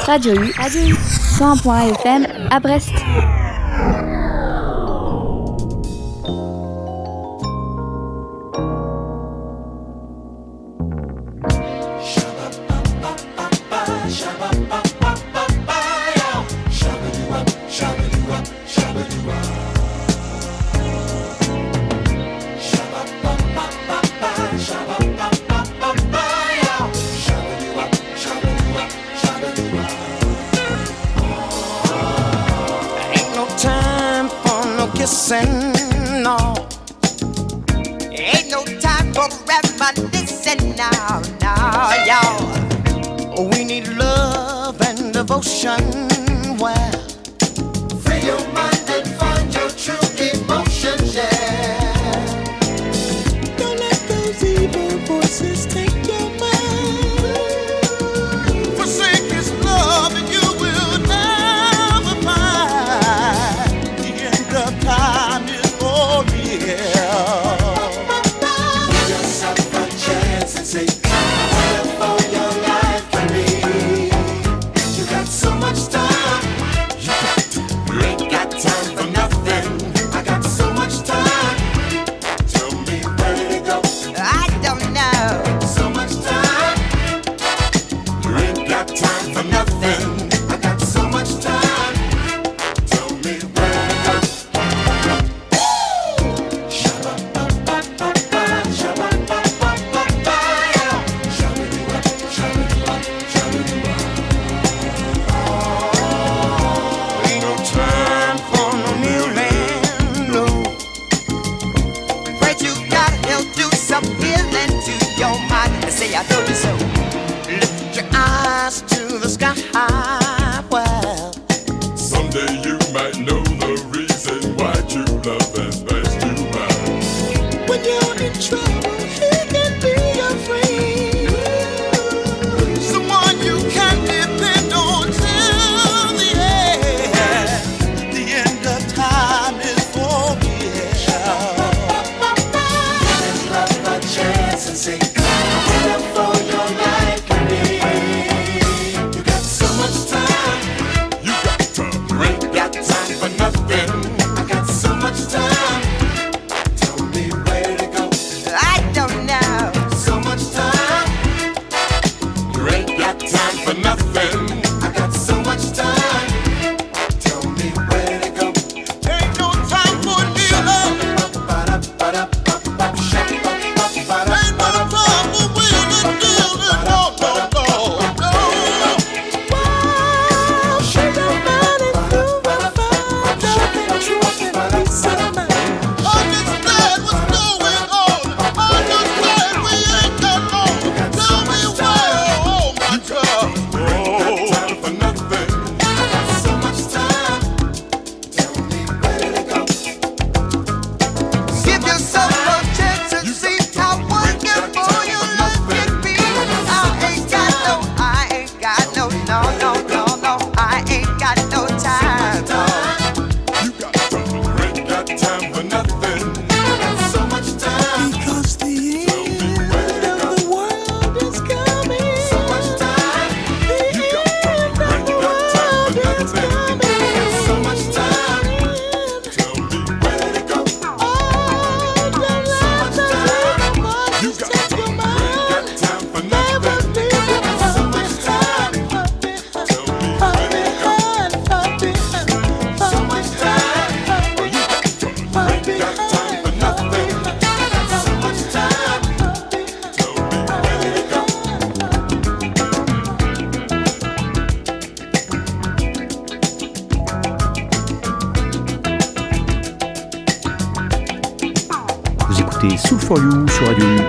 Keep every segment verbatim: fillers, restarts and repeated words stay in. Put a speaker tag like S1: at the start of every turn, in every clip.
S1: Radio U, Radio U, cent un point un F M à Brest.
S2: No, ain't no time for reminiscing now, now, y'all. We need love and devotion. Well, free your mind and find your true emotions, yeah. Don't let those evil voices take your mind. Forsake His love and you will never find the end of time. Give yourself a chance and say, whatever your life can be. You got so much time. You ain't got time for nothing. I got so much time. Tell me where did it go? I don't know. So much time. You ain't got time for nothing. I got so much time. Tell me where did it go? I told you so. Lift your eyes to the sky. Well,
S3: someday you might know the reason why true love has passed you by.
S2: When you're in trouble, He can be your friend. Someone you can depend on till the end. The end of time is for me. Let's love a chance and say, for your life can be. You got so much time.
S3: You got time.
S2: You ain't got time for nothing. I got so much time. Tell me where to go. I don't know. So much time. You ain't got time for nothing. I got so much time. Tell me where to go. Ain't no time for kneeling. Ain't no time for wheeling.
S4: Soul for You sur Radio U.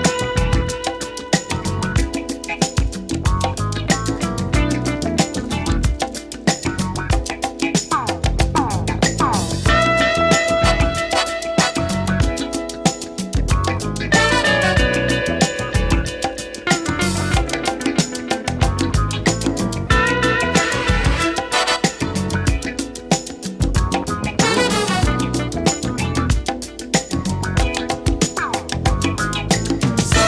S2: So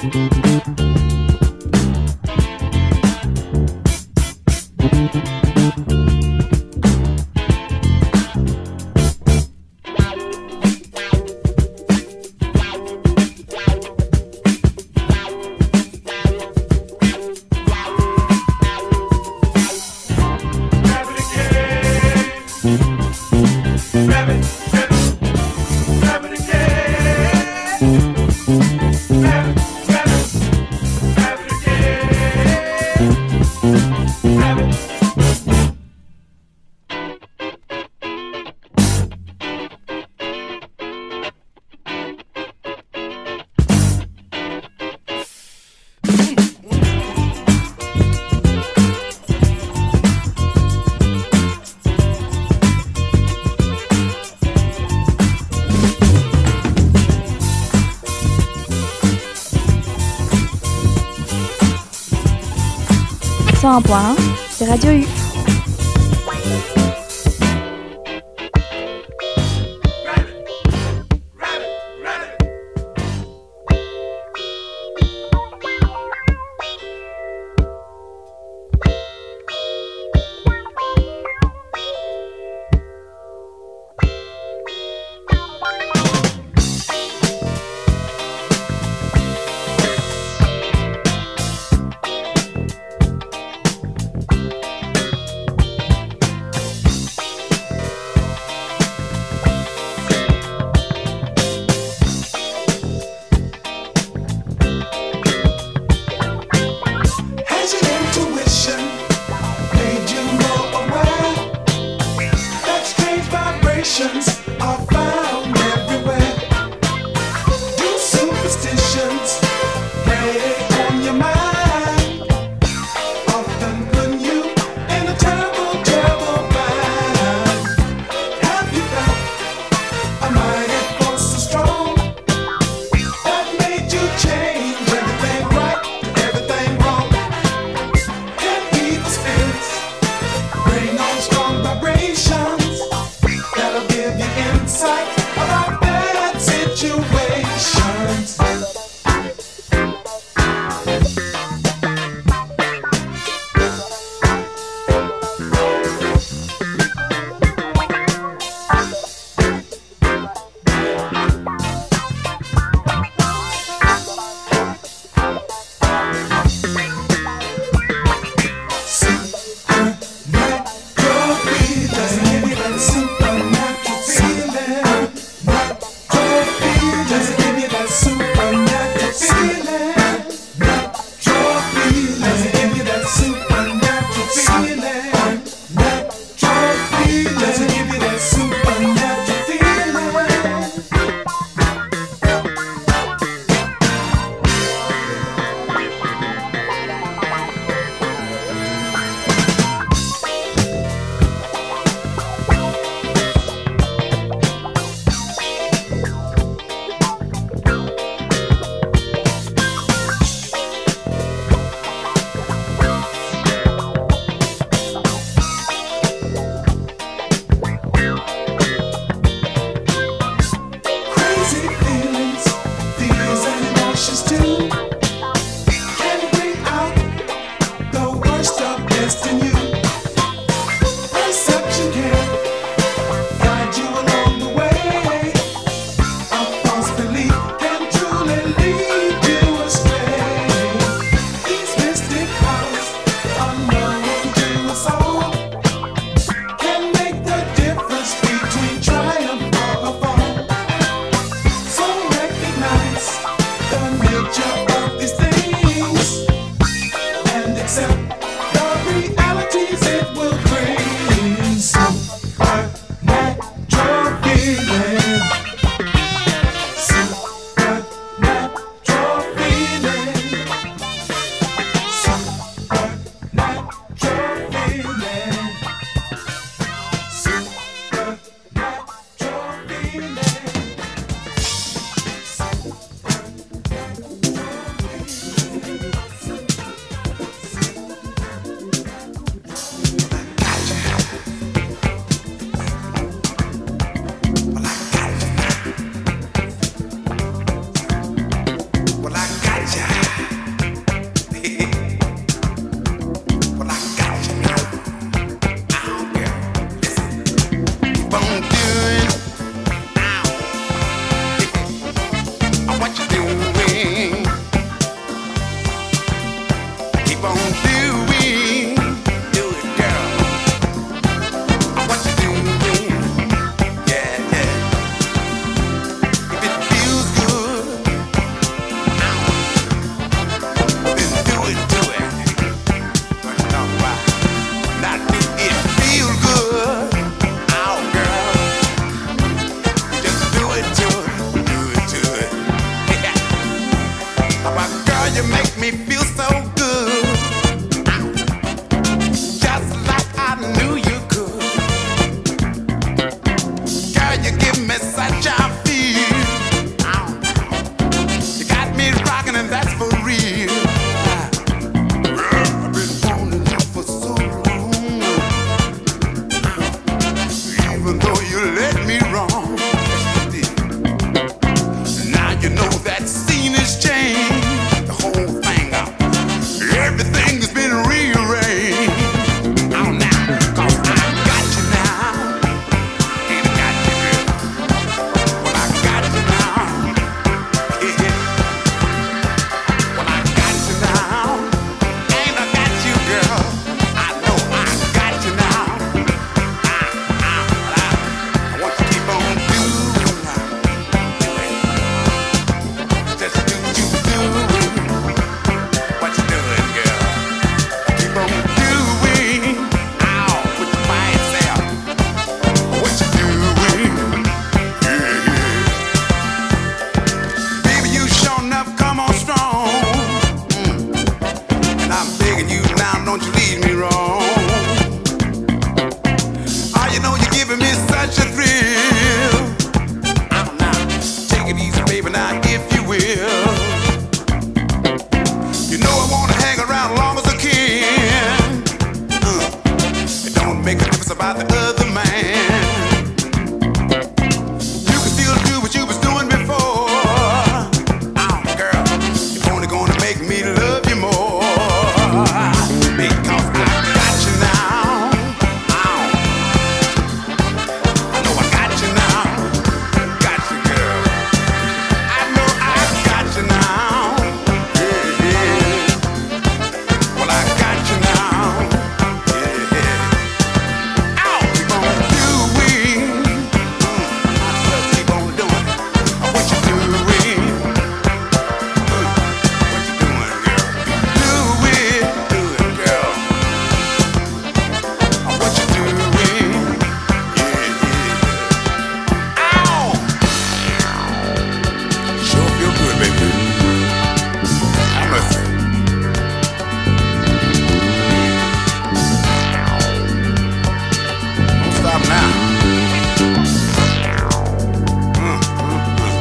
S1: cent un point un, c'est Radio U.
S5: you know that scene has changed. The whole thing, uh, everything has been rearranged. Oh, now, 'cause I got you now, and I got you, girl. Well, I got you now, yeah. Well, I got you now, and I got you, girl. I know I got you now. I, I, I, I want you to keep on doing, just do, do, do what you doing, girl. Keep on doing, ow, with your fine self. What you doing, yeah, yeah. Baby, you sure enough come on strong. Mm. And I'm begging you now, don't you leave me wrong. Oh, you know you're giving me such a thrill. Oh, now, take it easy, baby, now, if you will. You know I wanna hang around as long as I can. Uh, it don't make a difference about the other man. You can still do what you was doing before. Oh, girl, it's only gonna make me love you more. Because I got you now. Oh, I know I got you now. Got you, girl. I know I got you now. Yeah, yeah. Well, I got you now. Yeah, yeah. Ow, keep on doing. Mm, I just keep on doing what you doing. Mm, what you doing, girl? Do it, do it, girl. Oh, what you doing? Yeah, yeah. Ow! Sure feel good, baby. I must. Don't stop now. Mm, mm, mm.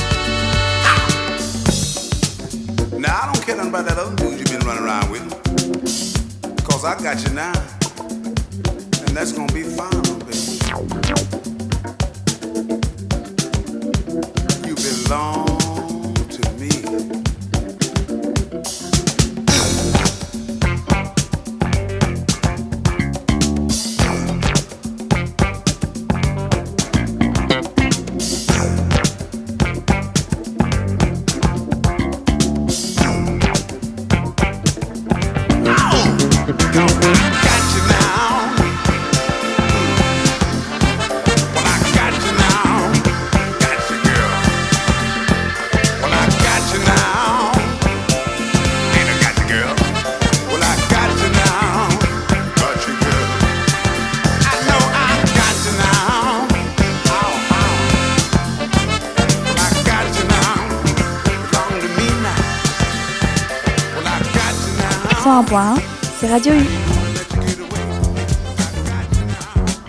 S5: Now, I don't care nothing about that other dude you've been running around with. Because I got you now. And that's gonna be fine, baby. You belong to me. Got you now. Well, I got you now. Got you, girl. Well, I got you now. And I got you, girl. Well, I got you now. Got you, girl. I know I got you now. Oh, oh. Well, I got you now. Belong to me now. Well, I got you now.
S1: cent un point un, c'est Radio U.
S5: Let you get away. I got you now.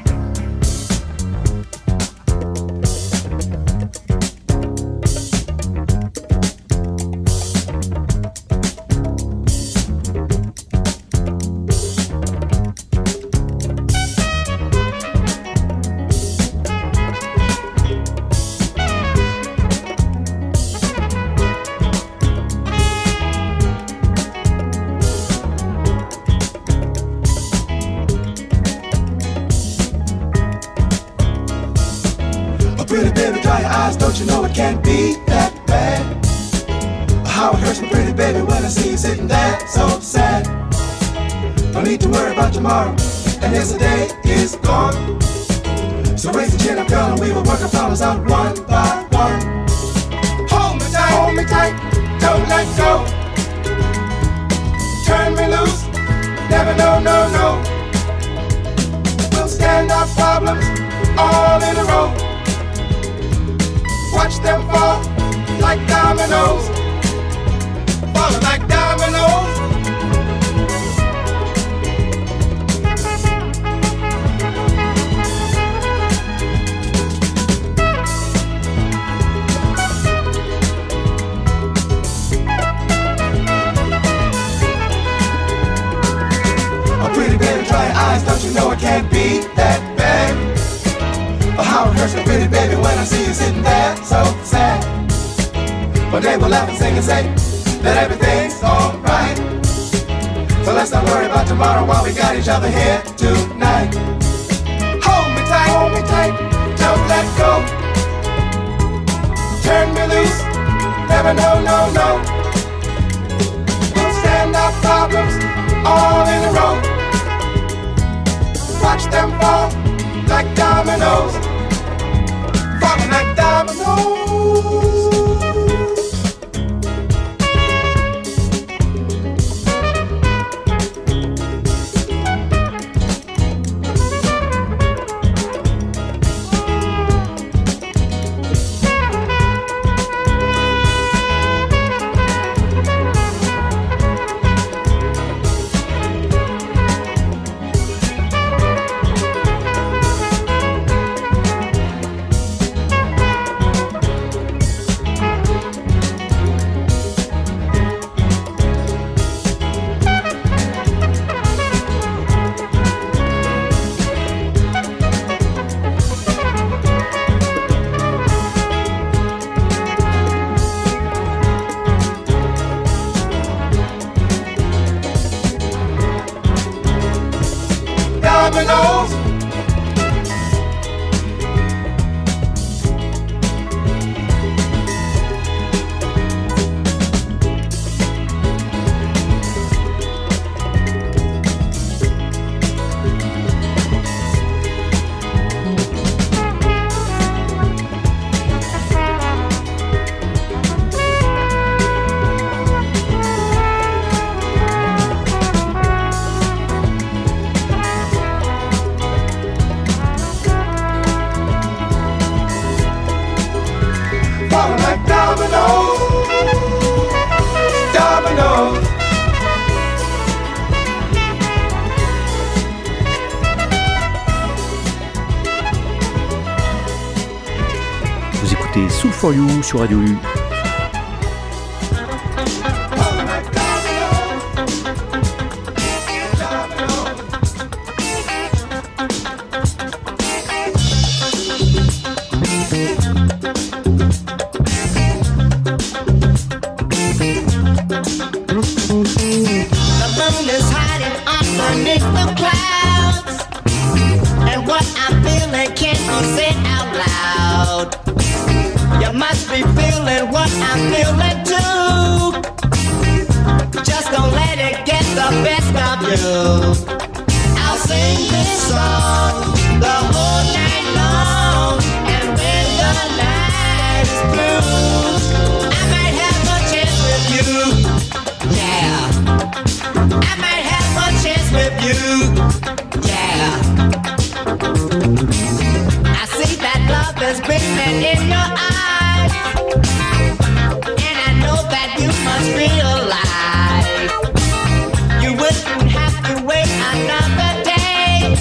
S2: Oh, pretty baby, dry your eyes, don't you know it can't be that bad? How it hurts me, pretty baby, when I see you sitting there so sad. Don't need to worry about tomorrow, and yesterday is gone. So raise the chin up, girl, and we will work our problems out one by one. Hold me tight, hold me tight, don't let go. Turn me loose, never no, no, no. We'll stand our problems all in a row. Watch them fall like dominoes, falling like dominoes. Oh, pretty baby, dry your eyes, don't you know it can't be that bad? Oh, how it hurts me, pretty baby, when I see you sitting there so sad. One day we'll laugh and sing and say that everything's alright. So let's not worry about tomorrow while we got each other here tonight. Hold me tight, hold me tight, don't let go. Turn me loose, never no, no, no. We'll stand our problems all in a row. Watch them fall like dominoes, falling like dominoes. Dominoes. Falling like dominoes, dominoes.
S4: Vous écoutez Soul for You sur Radio U.
S2: Falling like dominoes, dominoes.
S6: The moon is hiding underneath the clouds, and what I'm feeling can't be said out loud. You must be feeling what I'm feeling too. Just don't let it get the best of you. I'll sing this song the whole night long, and when the night is through, I might have a chance with you. Yeah, I might have a chance with you. Yeah, I see that love is beaming in your eyes, and I know that you must realize you wouldn't have to wait another day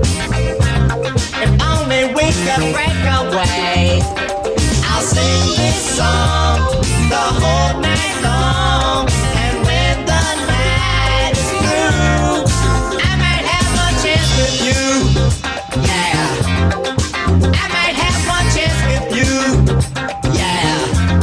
S6: if only we could break away. I'll sing this song the whole night long, and when the night is through, I might have a chance with you. Yeah, I might have one chance with you. Yeah.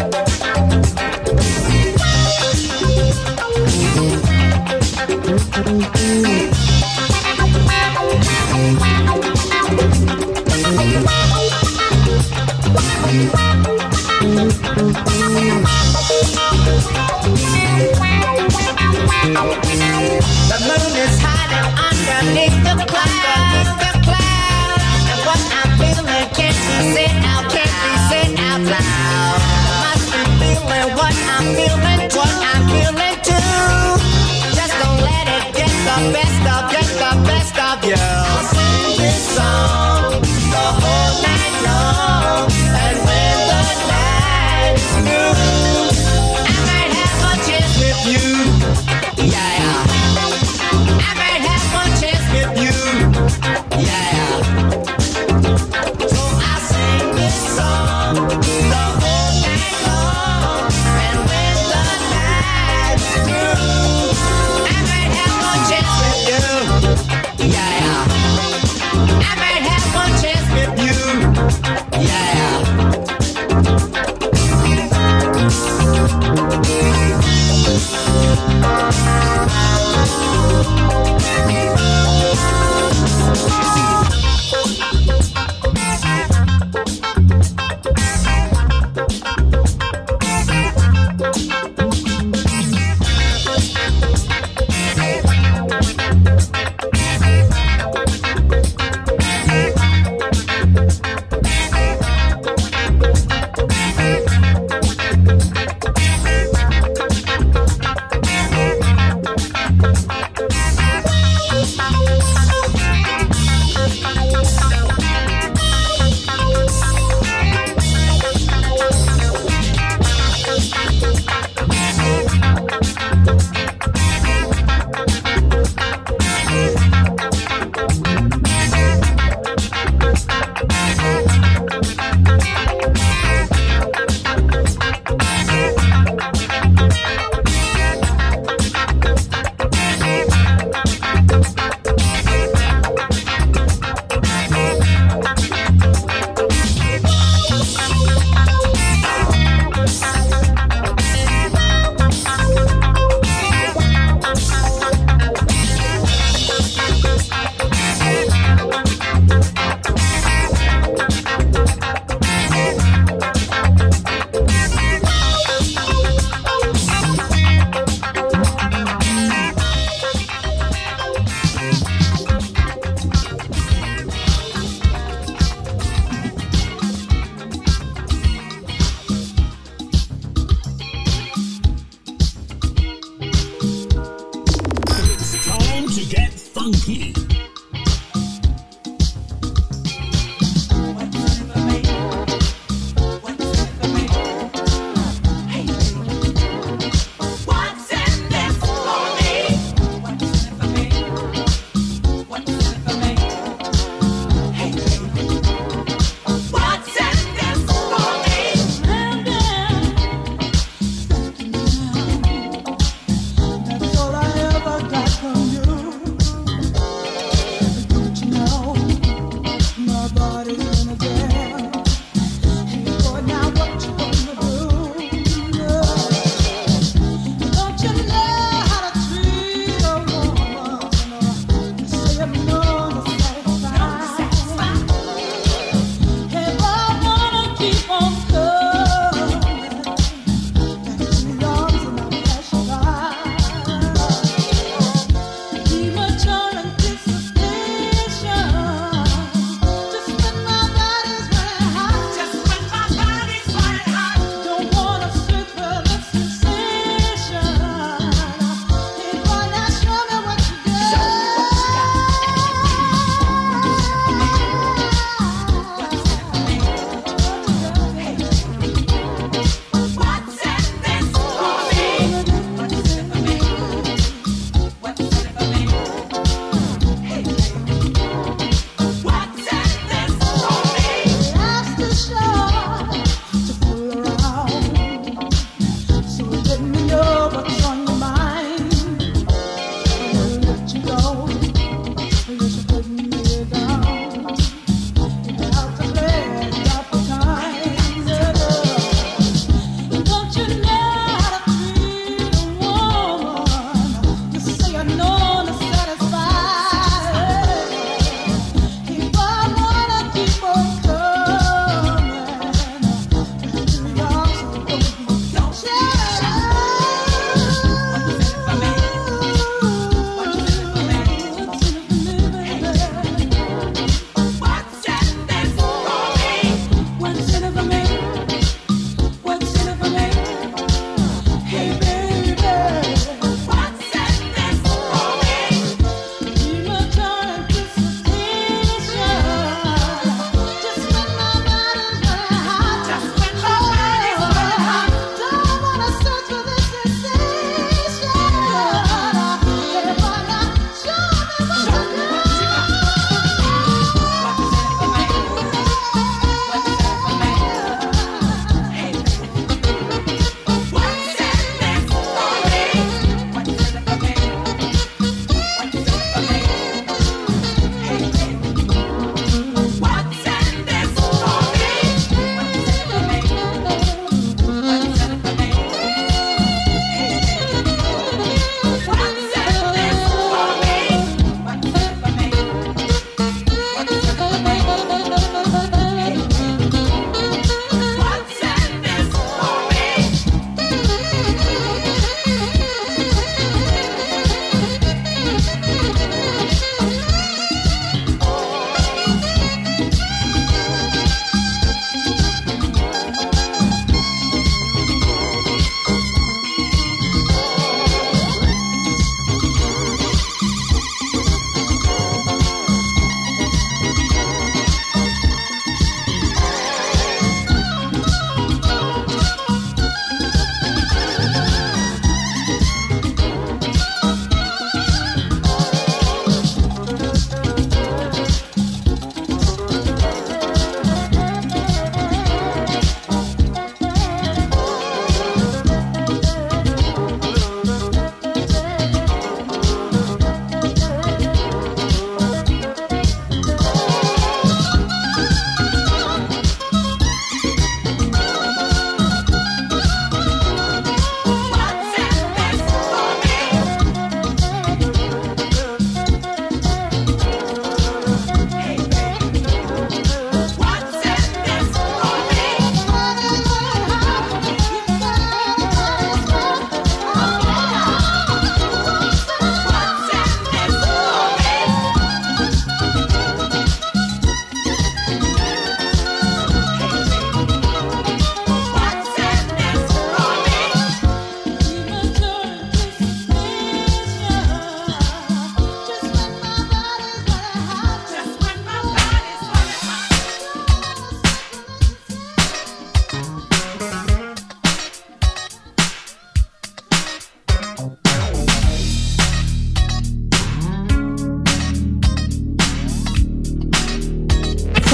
S6: The moon is hiding underneath the clouds, the clouds, and what I'm feeling can't be said out, can't be said out loud. Must be feeling what I'm feeling, what I'm feeling too. Just don't let it get the best of, get the best of you. I'll sing this song the whole night long, and when the night is through, I might have a chance with you. Yeah, I might have one chance with you. Yeah, so I sing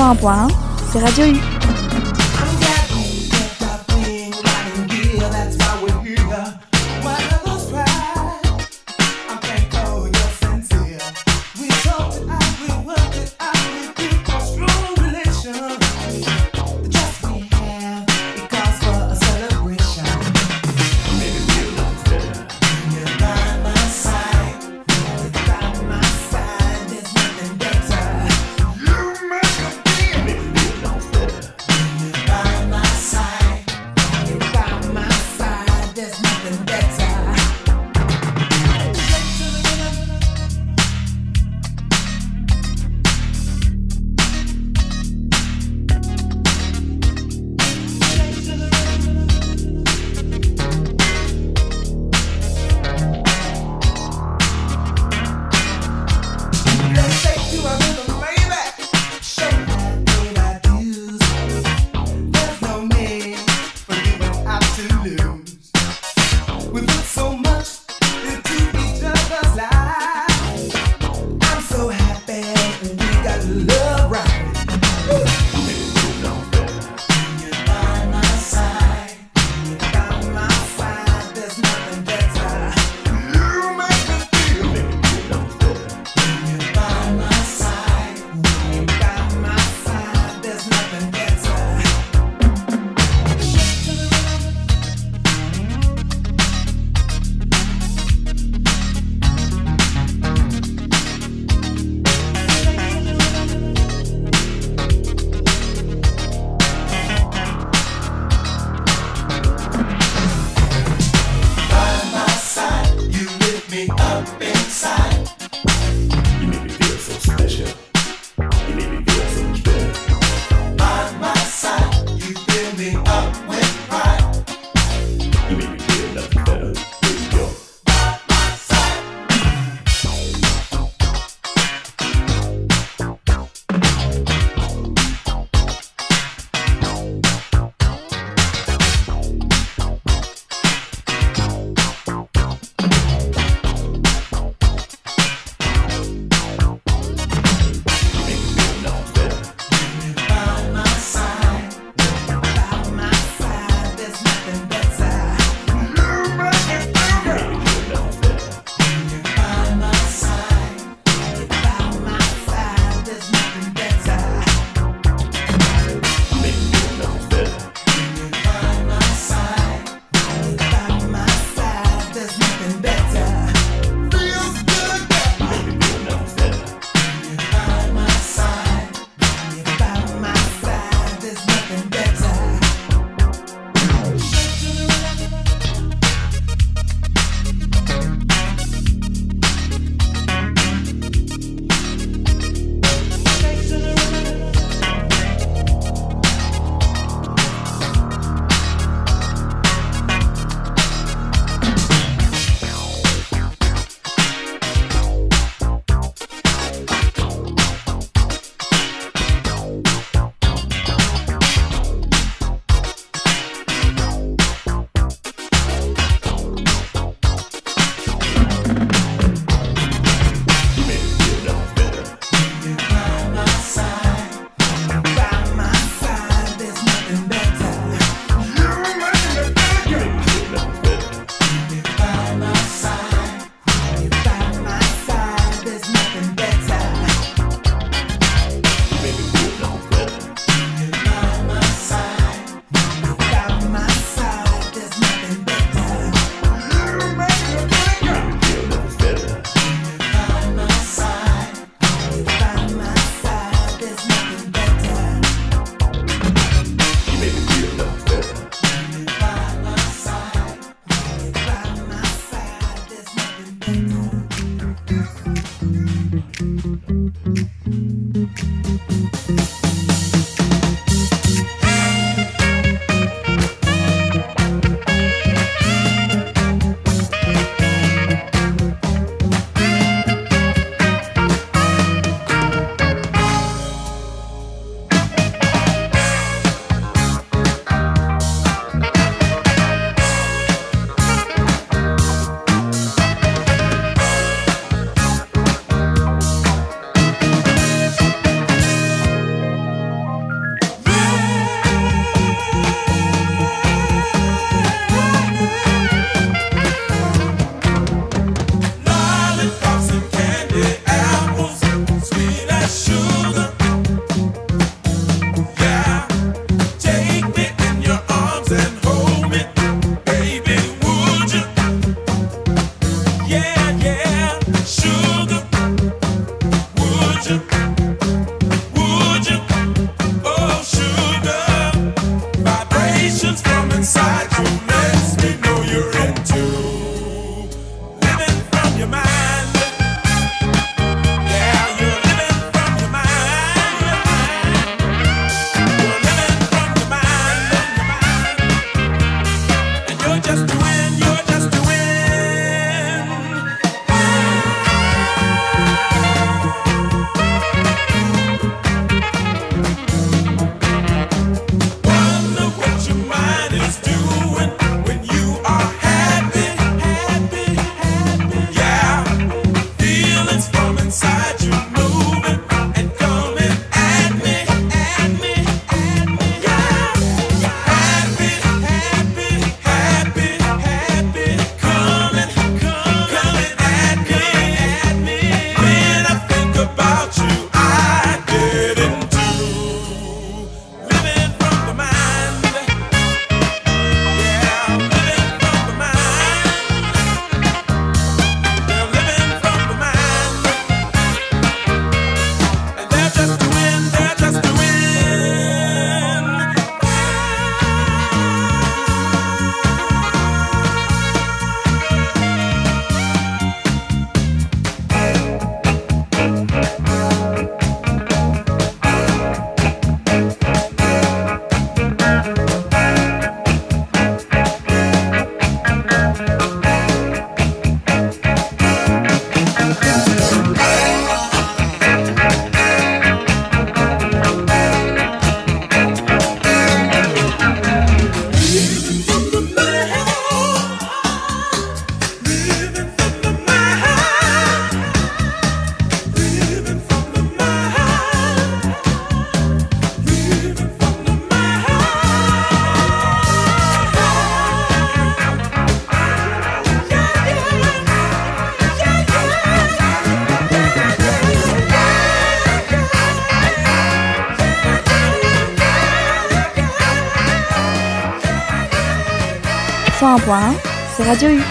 S1: cent un point un, c'est Radio U.
S5: Better.
S1: cent un point un, c'est Radio U.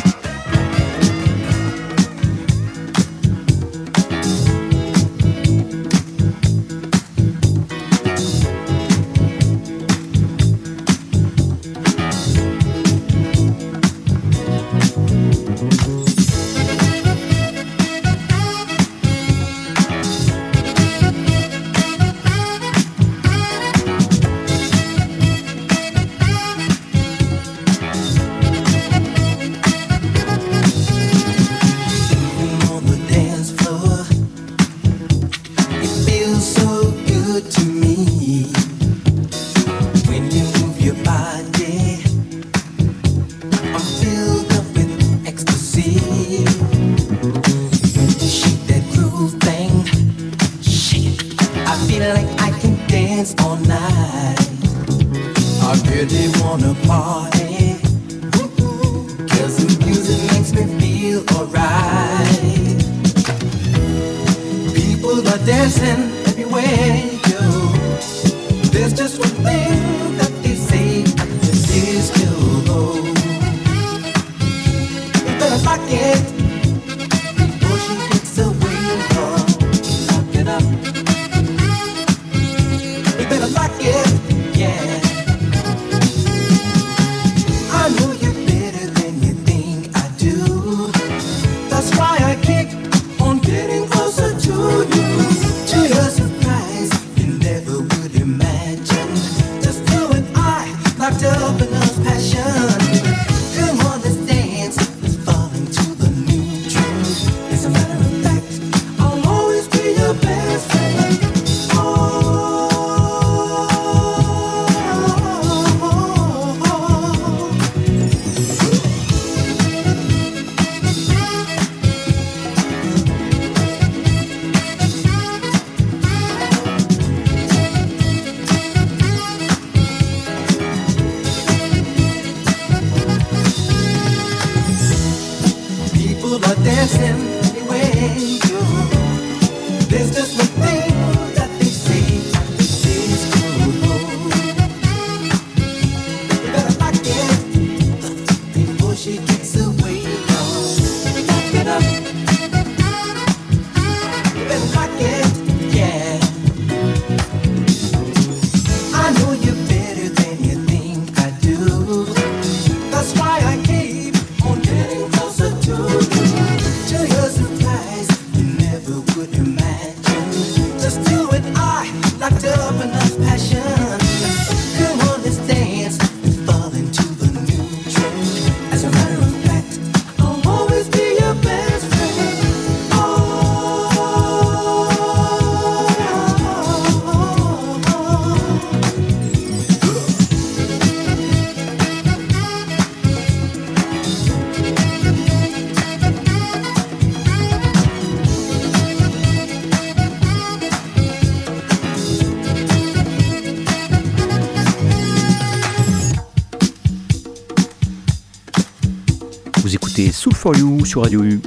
S4: Vous écoutez Soul for You sur Radio U.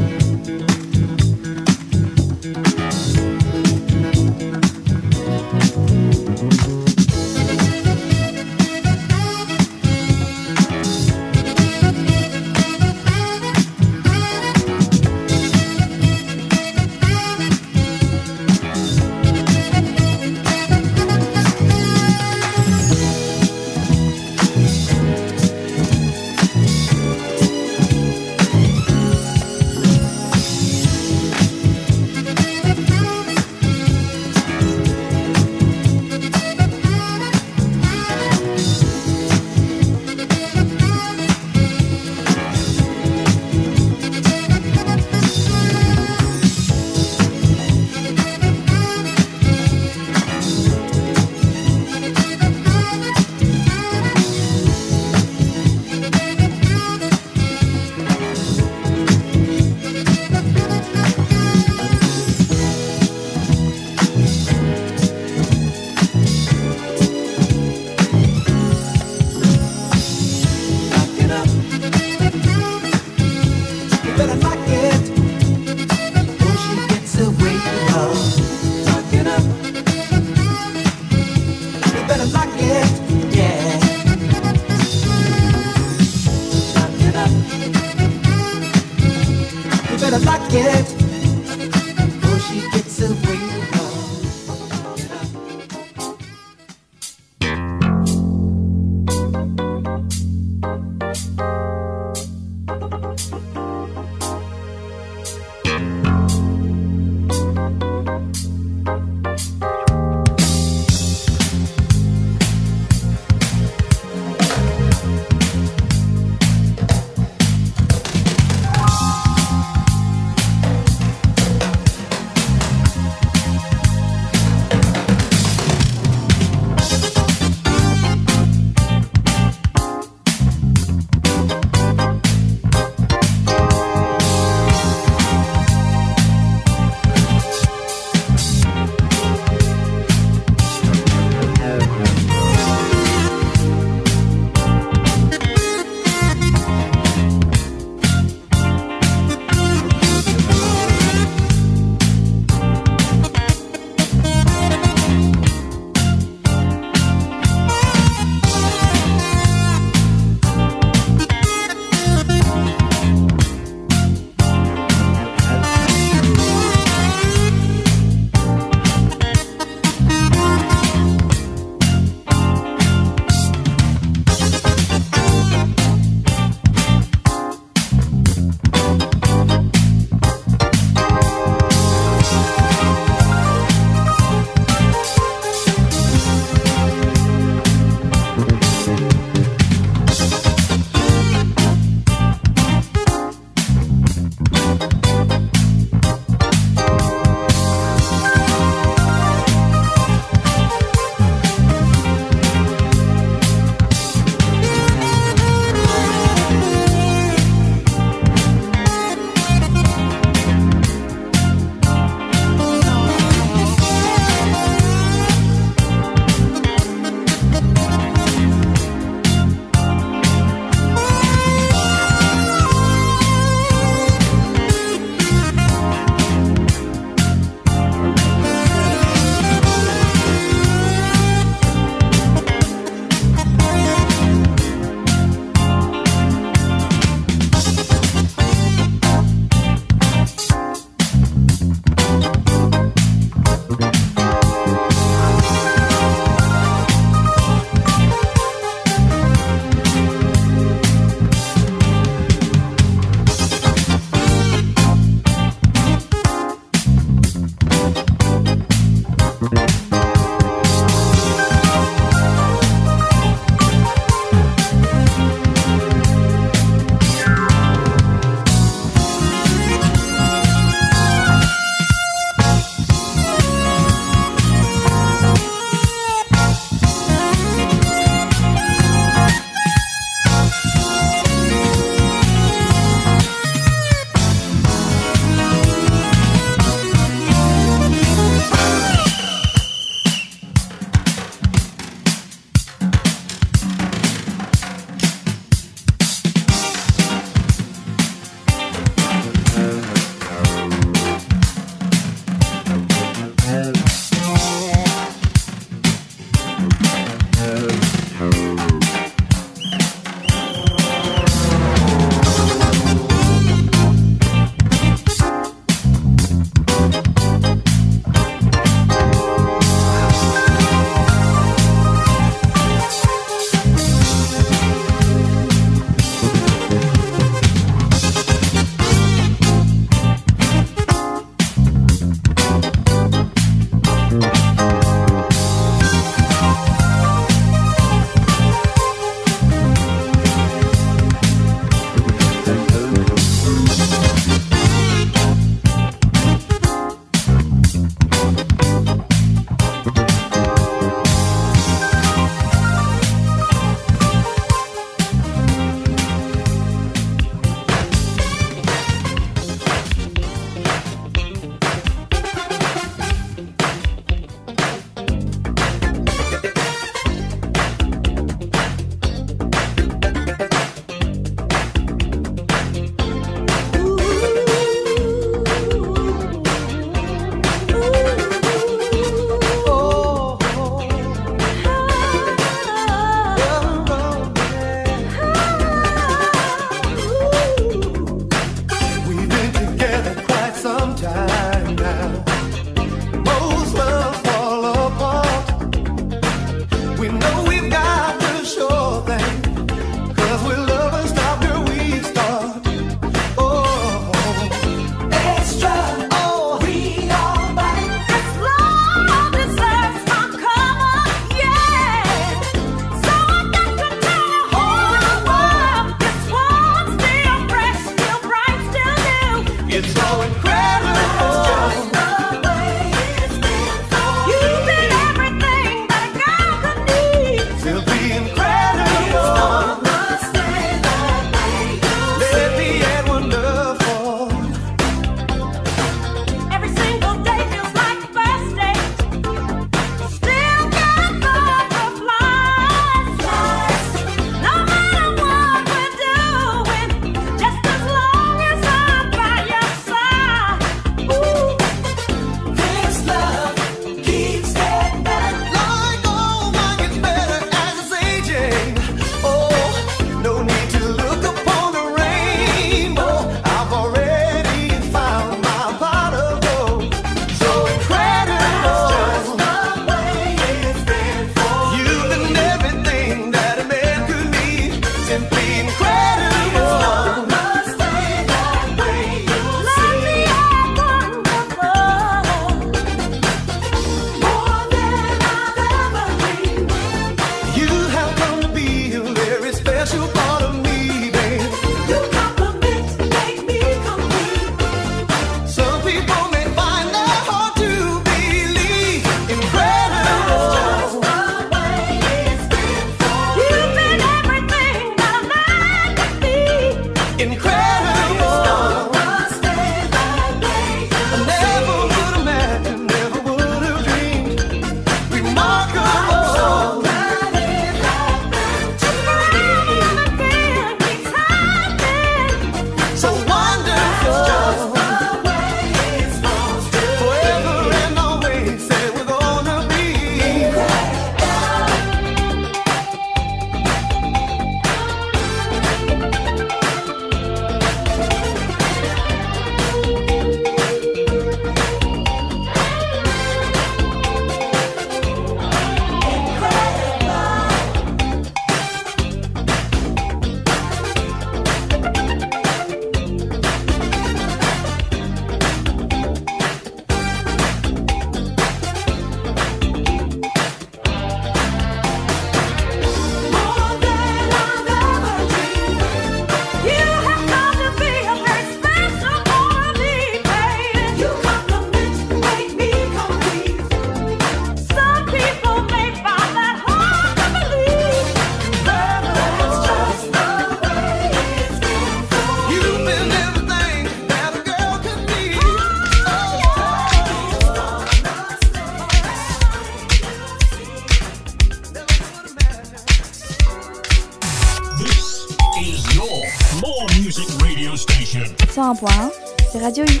S1: cent un point un, c'est Radio U.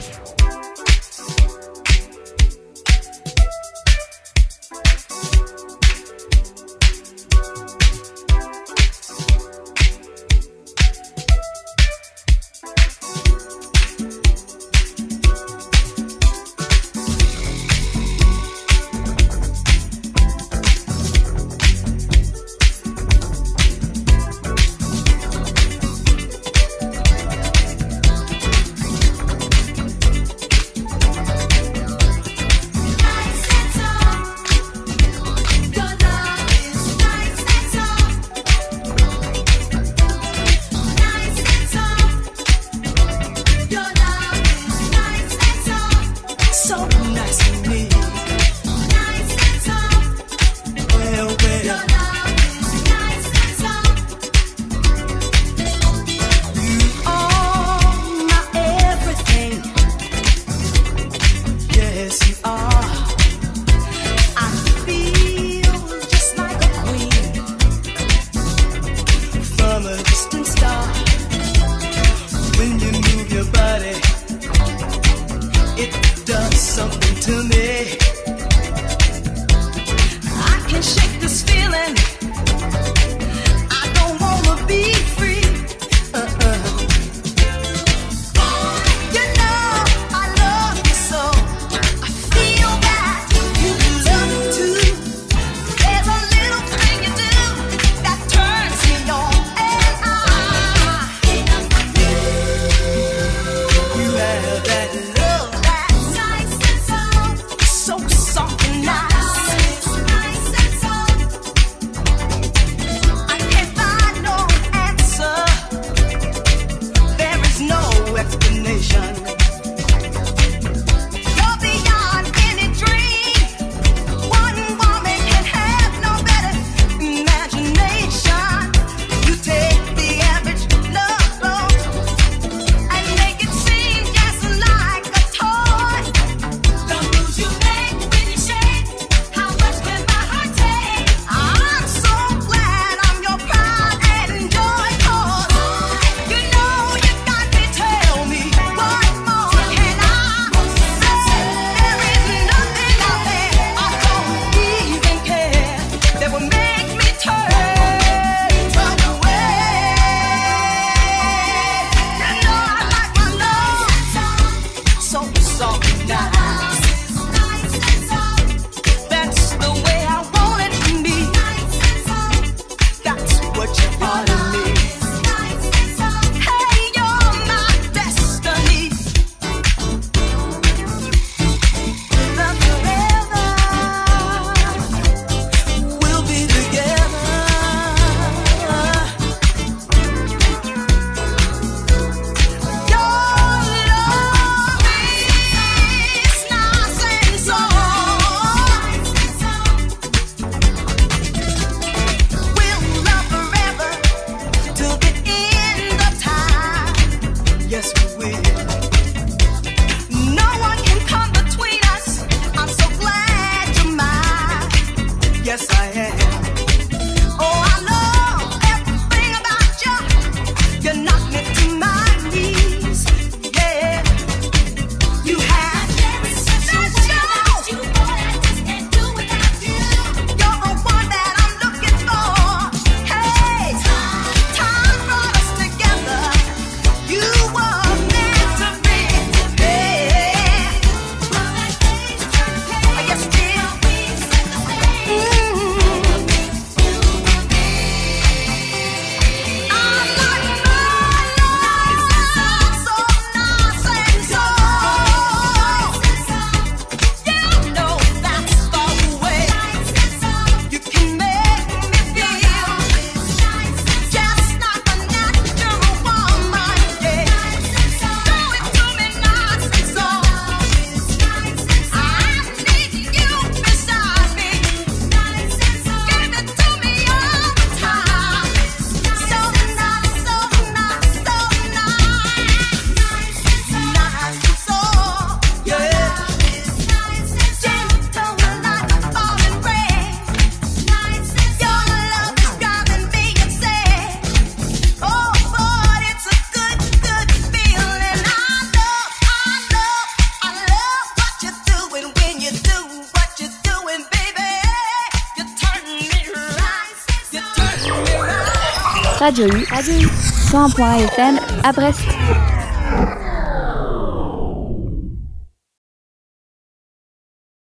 S1: Radio U, Radio U, cent un point un F M à Brest.